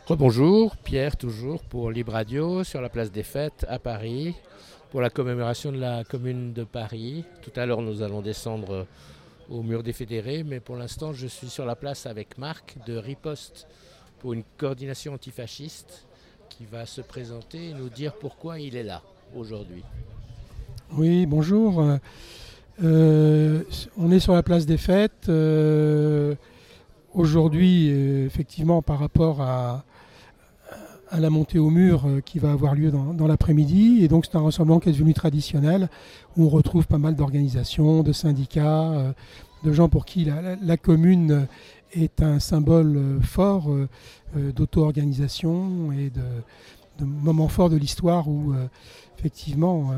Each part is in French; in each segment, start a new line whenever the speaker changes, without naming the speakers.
Rebonjour, Pierre toujours pour Libre Radio sur la place des Fêtes à Paris pour la commémoration de la Commune de Paris. Tout à l'heure nous allons descendre au mur des Fédérés, mais pour l'instant je suis sur la place avec Marc de Riposte pour une coordination antifasciste qui va se présenter et nous dire pourquoi il est là aujourd'hui.
Oui, bonjour. On est sur la place des Fêtes. Aujourd'hui, effectivement, par rapport à la montée au mur qui va avoir lieu dans l'après-midi. Et donc c'est un rassemblement qui est devenu traditionnel, où on retrouve pas mal d'organisations, de syndicats, de gens pour qui la commune est un symbole fort d'auto-organisation et de moments forts de l'histoire où effectivement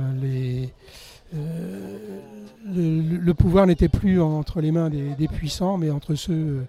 le pouvoir n'était plus entre les mains des puissants, mais entre ceux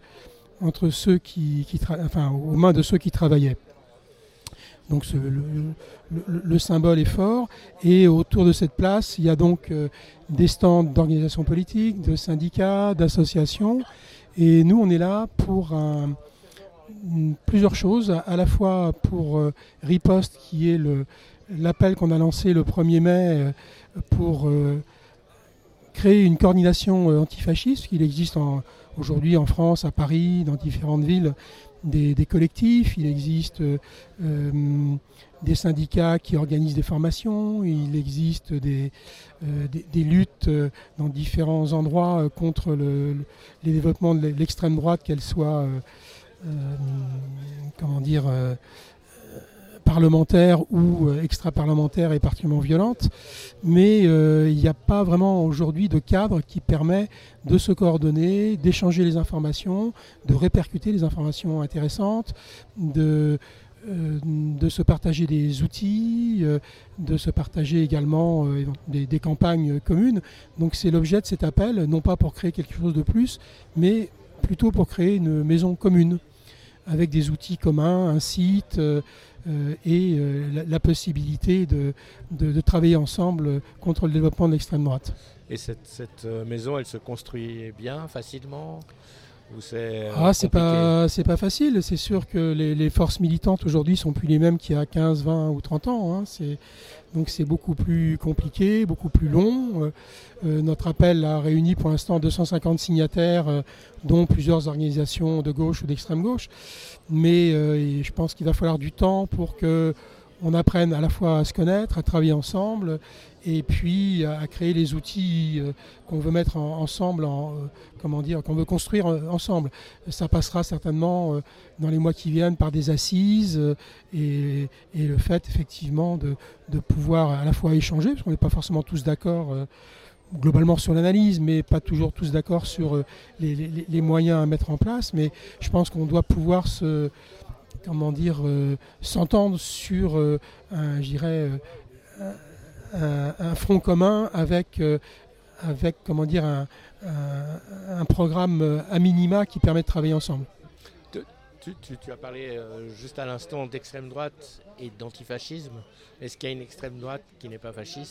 aux mains de ceux qui travaillaient. Donc le symbole est fort, et autour de cette place, il y a donc des stands d'organisations politiques, de syndicats, d'associations, et nous on est là pour plusieurs choses, à la fois pour Riposte, qui est l'appel qu'on a lancé le 1er mai pour créer une coordination antifasciste. Il existe aujourd'hui en France, à Paris, dans différentes villes, des collectifs, il existe des syndicats qui organisent des formations, il existe des luttes dans différents endroits contre les développements de l'extrême droite, qu'elle soit parlementaire ou extra-parlementaire et particulièrement violente, mais il n'y a pas vraiment aujourd'hui de cadre qui permet de se coordonner, d'échanger les informations, de répercuter les informations intéressantes, de se partager des outils, de se partager également des campagnes communes. Donc c'est l'objet de cet appel, non pas pour créer quelque chose de plus, mais plutôt pour créer une maison commune, avec des outils communs, un site et la possibilité de travailler ensemble contre le développement de l'extrême droite.
Et cette maison, elle se construit bien, facilement, ou c'est
c'est pas facile. C'est sûr que les forces militantes aujourd'hui sont plus les mêmes qu'il y a 15, 20 ou 30 ans. Donc c'est beaucoup plus compliqué, beaucoup plus long. Notre appel a réuni pour l'instant 250 signataires, dont plusieurs organisations de gauche ou d'extrême gauche. Mais je pense qu'il va falloir du temps pour qu'on apprenne à la fois à se connaître, à travailler ensemble, et puis à créer les outils qu'on veut mettre ensemble, qu'on veut construire ensemble. Ça passera certainement dans les mois qui viennent par des assises et le fait effectivement de pouvoir à la fois échanger, parce qu'on n'est pas forcément tous d'accord globalement sur l'analyse, mais pas toujours tous d'accord sur les moyens à mettre en place. Mais je pense qu'on doit pouvoir s'entendre sur un front commun avec un programme à minima qui permet de travailler ensemble.
Tu as parlé juste à l'instant d'extrême droite et d'antifascisme. Est-ce qu'il y a une extrême droite qui n'est pas fasciste ?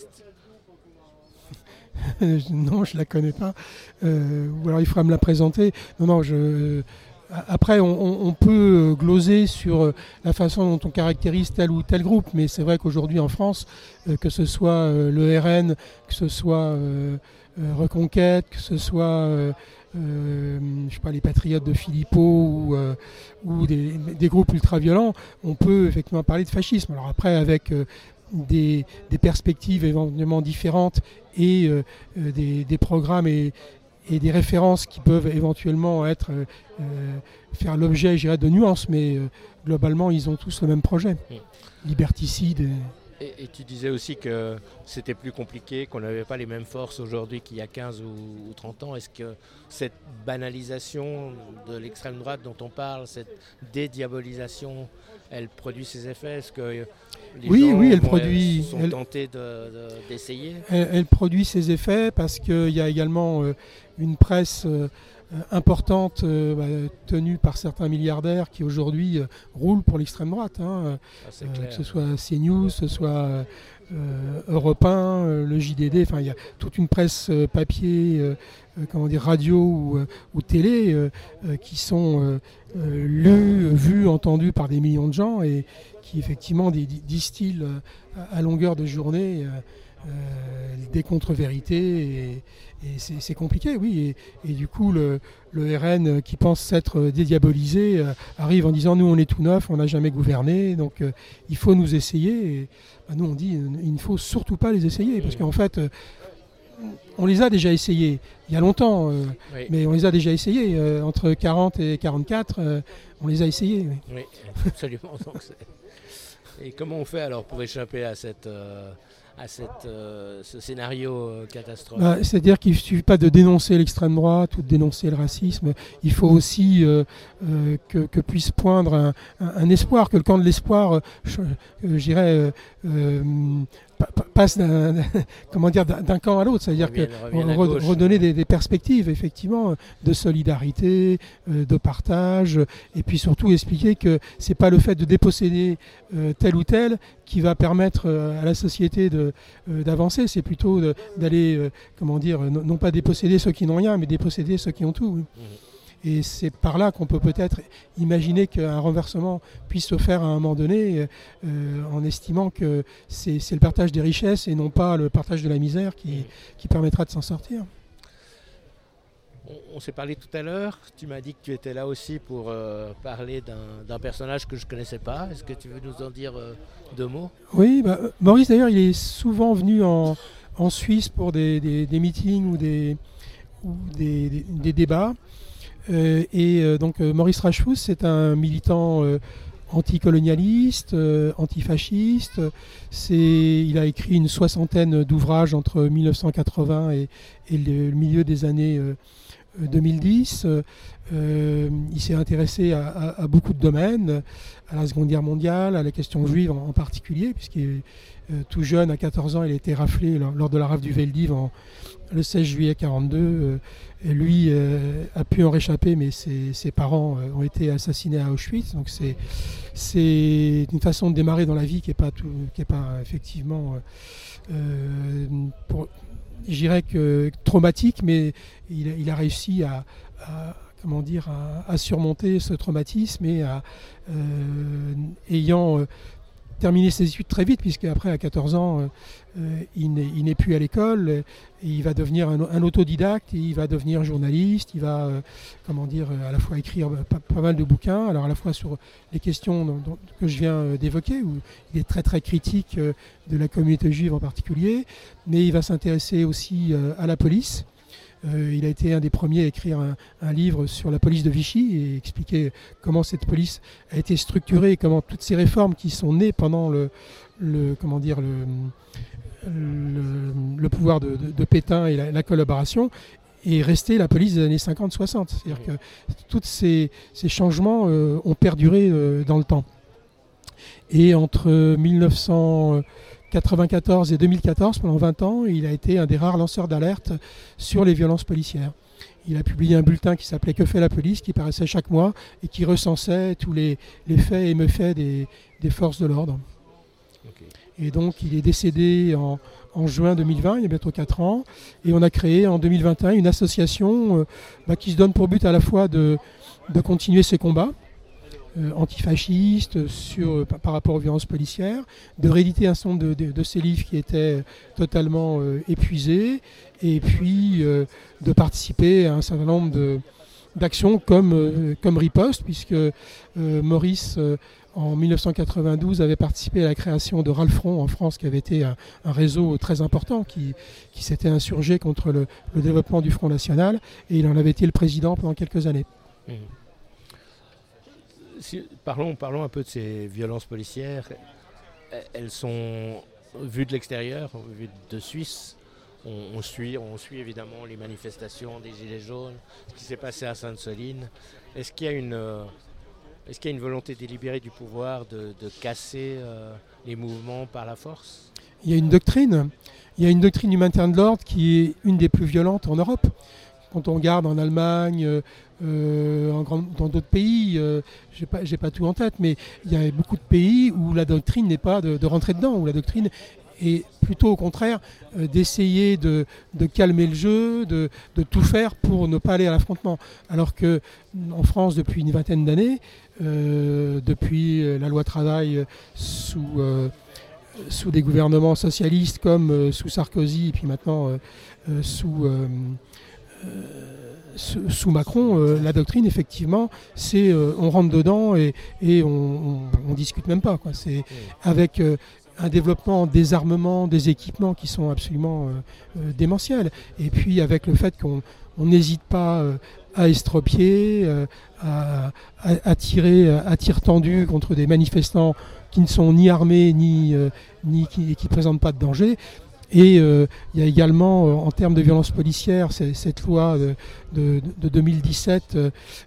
Non, je ne la connais pas. Ou alors il faudra me la présenter. Après, on peut gloser sur la façon dont on caractérise tel ou tel groupe, mais c'est vrai qu'aujourd'hui en France, que ce soit le RN, que ce soit Reconquête, que ce soit les Patriotes de Philippot ou des groupes ultra-violents, on peut effectivement parler de fascisme. Alors après, avec des perspectives éventuellement différentes et des programmes et des références qui peuvent éventuellement faire l'objet, de nuances, mais globalement, ils ont tous le même projet. Liberticide.
Et tu disais aussi que c'était plus compliqué, qu'on n'avait pas les mêmes forces aujourd'hui qu'il y a 15 ou 30 ans. Est-ce que cette banalisation de l'extrême droite dont on parle, cette dédiabolisation, elle produit ses effets ? Est-ce que les gens sont tentés d'essayer ?
Elle produit ses effets parce qu'il y a également une presse importantes tenues par certains milliardaires qui aujourd'hui roulent pour l'extrême droite. Que ce soit CNews, que ce soit Europe 1, le JDD, enfin il y a toute une presse papier, radio ou télé qui sont lus, vus, entendus par des millions de gens et qui effectivement distillent à longueur de journée des contre-vérités et c'est compliqué, oui. Et du coup, le RN qui pense s'être dédiabolisé arrive en disant nous on est tout neuf, on n'a jamais gouverné, donc il faut nous essayer. Et, nous on dit il ne faut surtout pas les essayer parce qu'en fait on les a déjà essayés il y a longtemps, oui. Mais on les a déjà essayés entre 40 et 44, on les a essayés. Oui,
oui absolument. Donc et comment on fait alors pour échapper à ce scénario catastrophe?
C'est-à-dire qu'il ne suffit pas de dénoncer l'extrême droite ou de dénoncer le racisme. Il faut aussi que puisse poindre un espoir, que le camp de l'espoir, je dirais, passe d'un camp à l'autre. C'est-à-dire redonner des perspectives, effectivement, de solidarité, de partage, et puis surtout expliquer que ce n'est pas le fait de déposséder tel ou tel qui va permettre à la société d'avancer, c'est plutôt d'aller, non pas déposséder ceux qui n'ont rien, mais déposséder ceux qui ont tout. Oui. Et c'est par là qu'on peut peut-être imaginer qu'un renversement puisse se faire à un moment donné, en estimant que c'est le partage des richesses et non pas le partage de la misère qui permettra de s'en sortir.
On s'est parlé tout à l'heure, tu m'as dit que tu étais là aussi pour parler d'un personnage que je ne connaissais pas. Est-ce que tu veux nous en dire deux mots? Oui,
Maurice d'ailleurs il est souvent venu en Suisse pour des meetings ou des débats. Donc Maurice Rachfous, c'est un militant anticolonialiste, antifasciste. Il a écrit une soixantaine d'ouvrages entre 1980 et le milieu des années 2010. Il s'est intéressé à beaucoup de domaines, à la Seconde Guerre mondiale, à la question juive en particulier, puisqu'il tout jeune, à 14 ans, il a été raflé lors de la rafle du Veldiv le 16 juillet 1942. Et lui a pu en réchapper, mais ses parents ont été assassinés à Auschwitz. Donc c'est une façon de démarrer dans la vie qui n'est pas effectivement, je dirais que traumatique, mais il a réussi à surmonter ce traumatisme et ayant terminé ses études très vite, puisque après à 14 ans il n'est plus à l'école et il va devenir un autodidacte, et il va devenir journaliste, il va à la fois écrire pas mal de bouquins, alors à la fois sur les questions que je viens d'évoquer, où il est très très critique de la communauté juive en particulier, mais il va s'intéresser aussi à la police. Il a été un des premiers à écrire un livre sur la police de Vichy et expliquer comment cette police a été structurée et comment toutes ces réformes qui sont nées pendant le pouvoir de Pétain et la collaboration est restée la police des années 50-60. C'est-à-dire que tous ces changements ont perduré dans le temps. Et entre 1994 et 2014, pendant 20 ans, il a été un des rares lanceurs d'alerte sur les violences policières. Il a publié un bulletin qui s'appelait « Que fait la police ?», qui paraissait chaque mois et qui recensait tous les faits et méfaits des forces de l'ordre. Okay. Et donc il est décédé en juin 2020, il y a bientôt 4 ans, et on a créé en 2021 une association qui se donne pour but à la fois de continuer ses combats antifascistes par rapport aux violences policières, de rééditer un certain nombre de ces livres qui étaient totalement épuisés, et puis de participer à un certain nombre d'actions comme Riposte, puisque Maurice, en 1992, avait participé à la création de Ralph Front en France, qui avait été un réseau très important, qui s'était insurgé contre le développement du Front National, et il en avait été le président pendant quelques années. Mmh.
Parlons un peu de ces violences policières. Elles sont vues de l'extérieur, vues de Suisse. On suit évidemment les manifestations des Gilets jaunes, ce qui s'est passé à Sainte-Soline. Est-ce qu'il y a une volonté délibérée du pouvoir de casser les mouvements par la force?
Il y a une doctrine du maintien de l'ordre qui est une des plus violentes en Europe, quand on regarde en Allemagne, dans d'autres pays, j'ai pas tout en tête, mais il y a beaucoup de pays où la doctrine n'est pas de rentrer dedans, où la doctrine est plutôt au contraire d'essayer de calmer le jeu, de tout faire pour ne pas aller à l'affrontement. Alors que en France, depuis une vingtaine d'années, depuis la loi travail sous des gouvernements socialistes comme sous Sarkozy et puis maintenant sous Macron, la doctrine, effectivement, c'est on rentre dedans et on discute même pas, quoi. C'est avec un développement des armements, des équipements qui sont absolument démentiels. Et puis avec le fait qu'on n'hésite pas à estropier, à tirer à tir tendu contre des manifestants qui ne sont ni armés ni qui ne présentent pas de danger. Et il y a également, en termes de violence policière, cette loi de 2017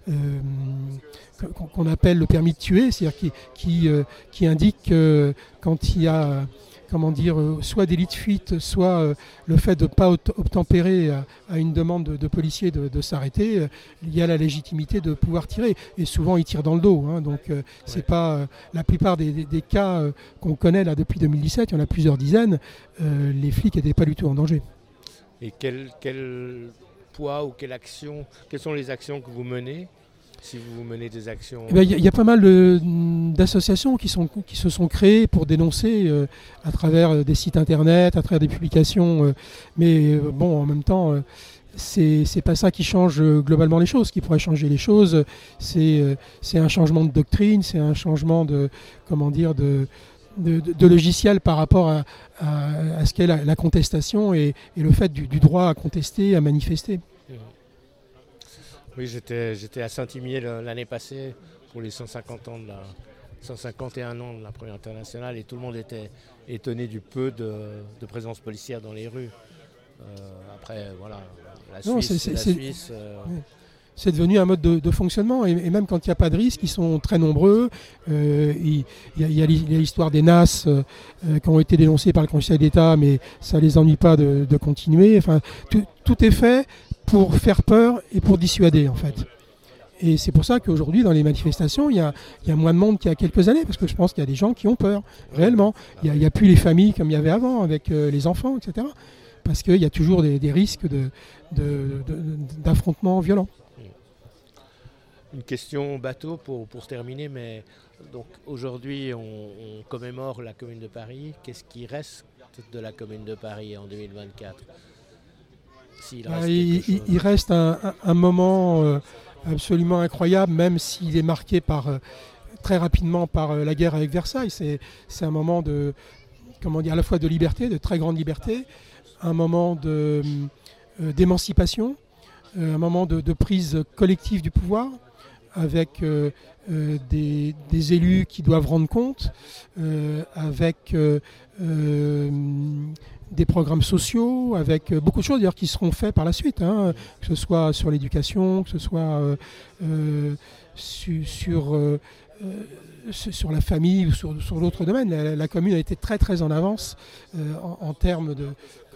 qu'on appelle le permis de tuer, c'est-à-dire qui indique que quand il y a soit délit de fuite, soit le fait de ne pas obtempérer à une demande de policiers de s'arrêter, il y a la légitimité de pouvoir tirer. Et souvent, ils tirent dans le dos. Donc, c'est pas la plupart des cas qu'on connaît là depuis 2017, il y en a plusieurs dizaines, les flics n'étaient pas du tout en danger.
Et quel poids ou quelles sont les actions que vous menez ? Si vous menez des actions...
Il y a pas mal d'associations qui se sont créées pour dénoncer à travers des sites internet, à travers des publications. Mais bon, en même temps, c'est pas ça qui change globalement les choses. Ce qui pourrait changer les choses, c'est un changement de doctrine, c'est un changement de logiciel par rapport à ce qu'est la contestation et le fait du droit à contester, à manifester.
Oui, j'étais à Saint-Imier l'année passée pour les 151 ans de la Première Internationale et tout le monde était étonné du peu de présence policière dans les rues. Après, voilà, la Suisse...
C'est devenu un mode de fonctionnement et même quand il n'y a pas de risque, ils sont très nombreux. Il y a l'histoire des NAS qui ont été dénoncés par le Conseil d'État, mais ça ne les ennuie pas de continuer. Enfin, tout est fait pour faire peur et pour dissuader, en fait. Et c'est pour ça qu'aujourd'hui, dans les manifestations, il y a moins de monde qu'il y a quelques années, parce que je pense qu'il y a des gens qui ont peur, réellement. Il n'y a plus les familles comme il y avait avant, avec les enfants, etc. Parce qu'il y a toujours des risques d'affrontements violents.
Une question bateau pour terminer, mais donc aujourd'hui on commémore la Commune de Paris. Qu'est-ce qui reste de la Commune de Paris en 2024 ?
Il reste un moment absolument incroyable, même s'il est marqué très rapidement par la guerre avec Versailles. C'est un moment à la fois de liberté, de très grande liberté, un moment d'émancipation, un moment de prise collective du pouvoir, avec des élus qui doivent rendre compte, avec des programmes sociaux, avec beaucoup de choses d'ailleurs qui seront faits par la suite, que ce soit sur l'éducation, que ce soit sur la famille ou sur d'autres domaines. La commune a été très très en avance en termes de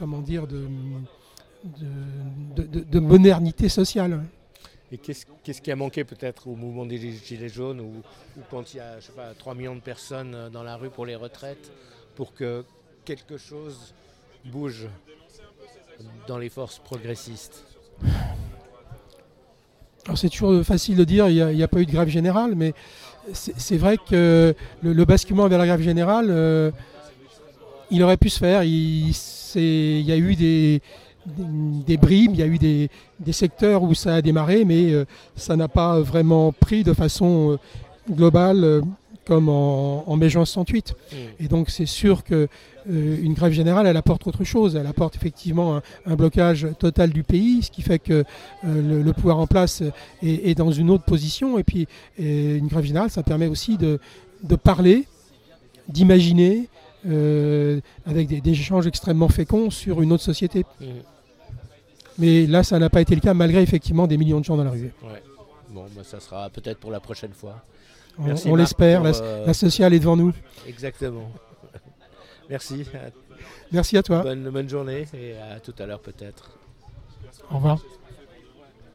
modernité sociale.
Et qu'est-ce qui a manqué peut-être au mouvement des Gilets jaunes ou quand il y a 3 millions de personnes dans la rue pour les retraites, pour que quelque chose bouge dans les forces progressistes ?
Alors c'est toujours facile de dire, il n'y a pas eu de grève générale, mais c'est vrai que le basculement vers la grève générale, il aurait pu se faire. Il y a eu des bribes, il y a eu des secteurs où ça a démarré, mais ça n'a pas vraiment pris de façon globale comme en mai-juin 68. Et donc c'est sûr qu'une grève générale, elle apporte autre chose. Elle apporte effectivement un blocage total du pays, ce qui fait que le pouvoir en place est dans une autre position. Et puis une grève générale, ça permet aussi de parler, d'imaginer, avec des échanges extrêmement féconds sur une autre société. Mais là, ça n'a pas été le cas, malgré effectivement des millions de gens dans la rue.
Ouais. Bon, ça sera peut-être pour la prochaine fois.
Merci, on l'espère, la sociale est devant nous.
Exactement. Merci.
Merci à toi.
Bonne journée et à tout à l'heure peut-être.
Au revoir.